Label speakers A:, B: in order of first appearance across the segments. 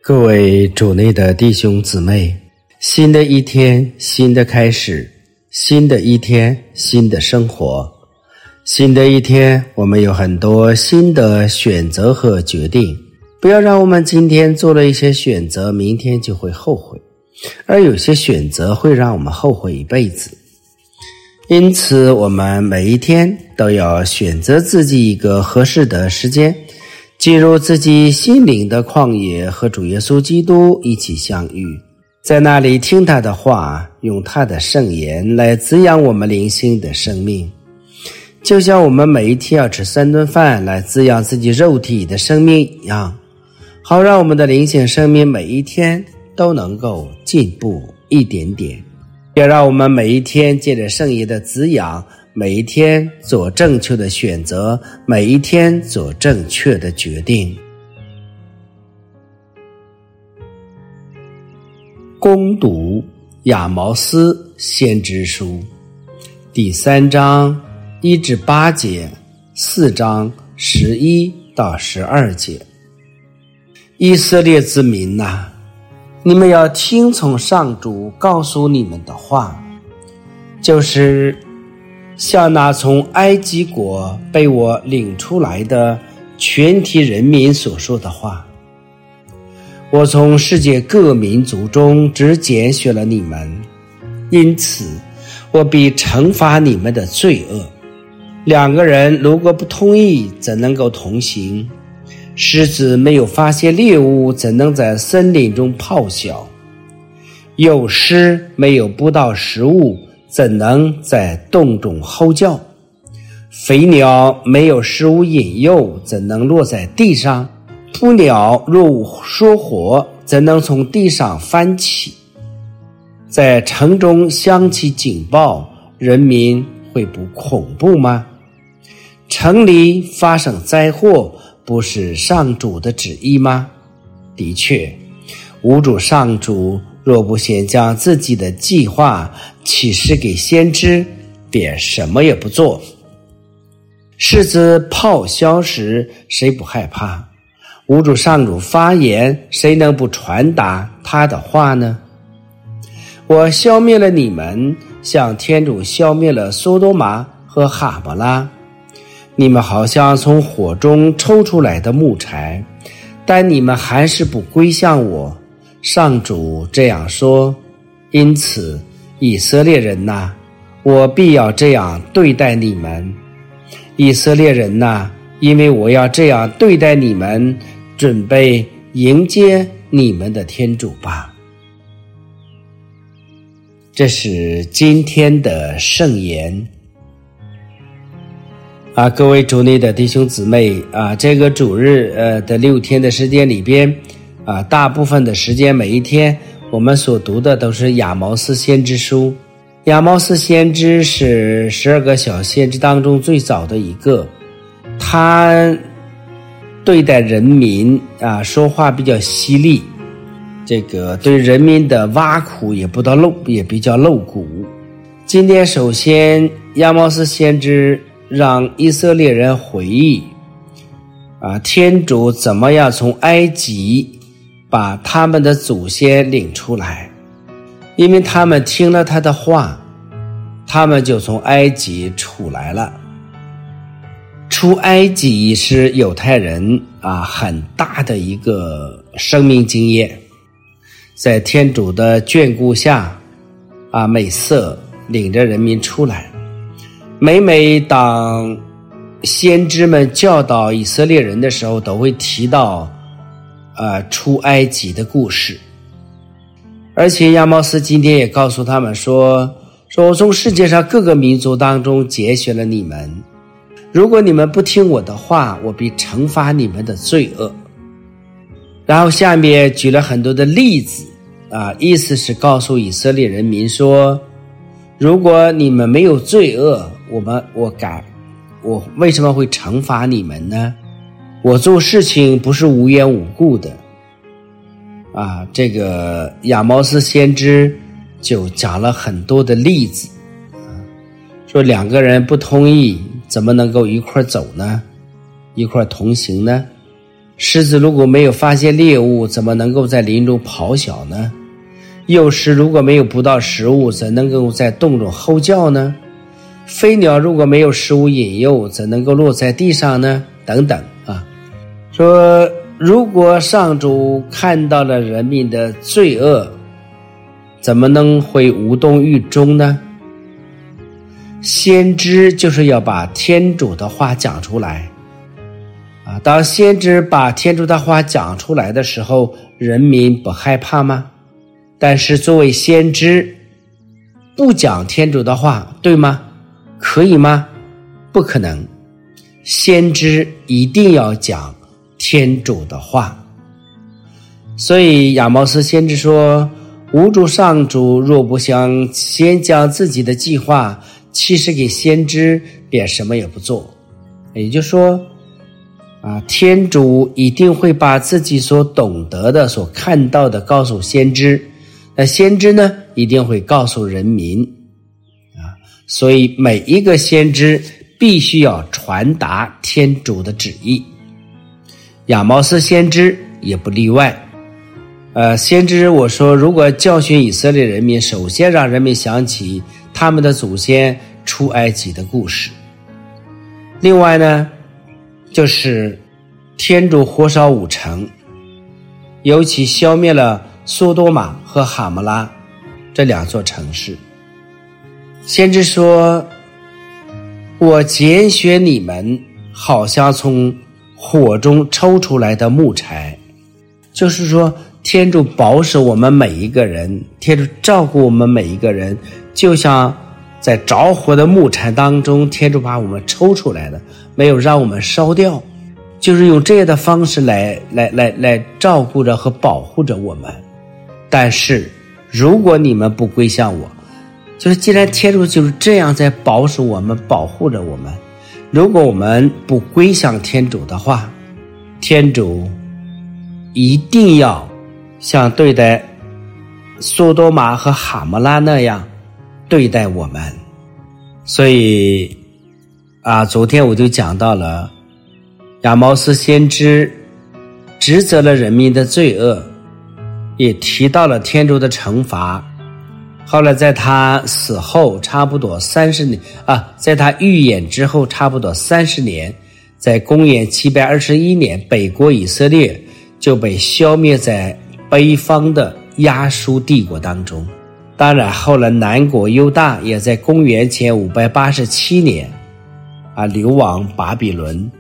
A: 各位主内的弟兄姊妹，新的一天，新的开始，新的一天，新的生活。新的一天，我们有很多新的选择和决定。不要让我们今天做了一些选择，明天就会后悔，而有些选择会让我们后悔一辈子。因此，我们每一天都要选择自己一个合适的时间，进入自己心灵的旷野，和主耶稣基督一起相遇，在那里听他的话，用他的圣言来滋养我们灵性的生命。就像我们每一天要吃3顿饭来滋养自己肉体的生命一样，好让我们的灵性生命每一天都能够进步一点点。也让我们每一天借着圣言的滋养，每一天做正确的选择，每一天做正确的决定。攻读亚毛斯先知书第3章1至8节，4章11到12节。以色列之民哪，你们要听从上主告诉你们的话，就是像那从埃及国被我领出来的全体人民所说的话。我从世界各民族中只拣选了你们，因此我必惩罚你们的罪恶。2个人如果不同意，怎能够同行？狮子没有发现猎物，怎能在森林中咆哮？幼狮没有捕到食物，怎能在洞中吼叫？飞鸟没有食物引诱，怎能落在地上？扑鸟若无说活，怎能从地上翻起？在城中响起警报，人民会不恐怖吗？城里发生灾祸，不是上主的旨意吗？的确，无主上主若不先将自己的计划启示给先知，便什么也不做。狮子咆哮时，谁不害怕？无主上主发言，谁能不传达他的话呢？我消灭了你们，像天主消灭了索多玛和哈摩拉。你们好像从火中抽出来的木柴，但你们还是不归向我。上主这样说。因此，以色列人哪，我必要这样对待你们。以色列人哪，因为我要这样对待你们，准备迎接你们的天主吧。这是今天的圣言。各位主内的弟兄姊妹，这个主日的6天的时间里边，大部分的时间每一天我们所读的都是亚毛斯先知书。亚毛斯先知是12个小先知当中最早的一个，他对待人民说话比较犀利，这个对人民的挖苦也比较露骨。今天首先亚毛斯先知让以色列人回忆天主怎么样从埃及把他们的祖先领出来，因为他们听了他的话，他们就从埃及出来了。出埃及是犹太人很大的一个生命经验，在天主的眷顾下美色领着人民出来。每当先知们教导以色列人的时候，都会提到出埃及的故事。而且亚毛斯今天也告诉他们说我从世界上各个民族当中拣选了你们，如果你们不听我的话，我必惩罚你们的罪恶。然后下面举了很多的例子意思是告诉以色列人民说，如果你们没有罪恶，我为什么会惩罚你们呢？我做事情不是无缘无故的。这个亚毛斯先知就讲了很多的例子，说2个人不同意，怎么能够一块走呢？一块同行呢？ 狮子如果没有发现猎物，怎么能够在林中咆哮呢？幼狮如果没有捕到食物，怎能够在洞中吼叫呢？飞鸟如果没有食物引诱，怎能够落在地上呢？等等啊，说如果上主看到了人民的罪恶，怎么能会无动于衷呢？先知就是要把天主的话讲出来啊！当先知把天主的话讲出来的时候，人民不害怕吗？但是作为先知，不讲天主的话，对吗？可以吗？不可能。先知一定要讲天主的话。所以亚毛斯先知说，无主上主若不想先将自己的计划其实给先知，便什么也不做。也就是说天主一定会把自己所懂得的所看到的告诉先知，那先知呢一定会告诉人民所以每一个先知必须要传达天主的旨意，亚毛斯先知也不例外。先知我说，如果教训以色列人民，首先让人民想起他们的祖先出埃及的故事。另外呢，就是天主火烧5城，尤其消灭了索多玛和哈摩拉这2座城市。先知说，我拣选你们好像从火中抽出来的木柴，就是说天主保守我们每一个人，天主照顾我们每一个人，就像在着火的木柴当中，天主把我们抽出来的，没有让我们烧掉，就是用这样的方式来照顾着和保护着我们。但是如果你们不归向我，就是既然天主就是这样在保守我们，保护着我们，如果我们不归向天主的话，天主一定要像对待索多玛和哈摩拉那样对待我们。所以昨天我就讲到了亚毛斯先知指责了人民的罪恶，也提到了天主的惩罚。后来在他死后差不多30年在他预演之后差不多30年，在公元721年，北国以色列就被消灭在北方的亚述帝国当中。当然后来南国犹大也在公元前587年流亡巴比伦。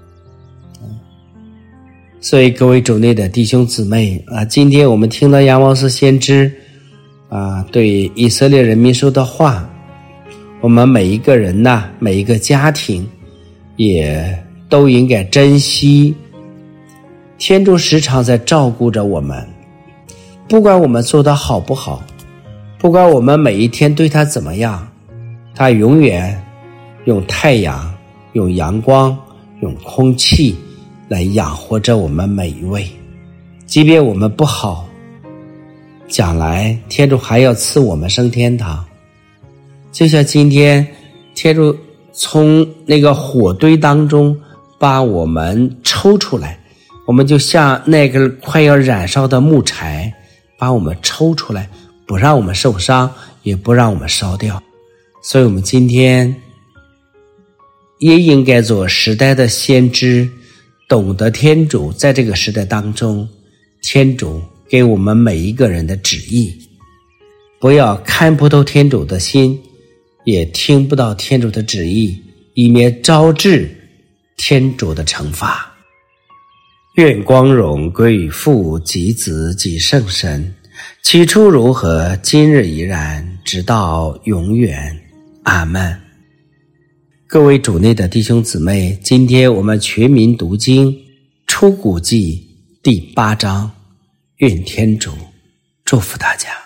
A: 所以各位主内的弟兄姊妹今天我们听到亚毛斯先知对以色列人民说的话，我们每一个人每一个家庭也都应该珍惜。天主时常在照顾着我们，不管我们做得好不好，不管我们每一天对他怎么样，他永远用太阳，用阳光，用空气来养活着我们每一位。即便我们不好，将来天主还要赐我们升天堂。就像今天天主从那个火堆当中把我们抽出来，我们就像那个快要燃烧的木柴，把我们抽出来，不让我们受伤，也不让我们烧掉。所以我们今天也应该做时代的先知，懂得天主在这个时代当中，天主给我们每一个人的旨意，不要看不透天主的心，也听不到天主的旨意，以免招致天主的惩罚。愿光荣归于父及子及圣神，起初如何，今日依然，直到永远。阿们。各位主内的弟兄姊妹，今天我们全民读经出谷记第8章，愿天主祝福大家。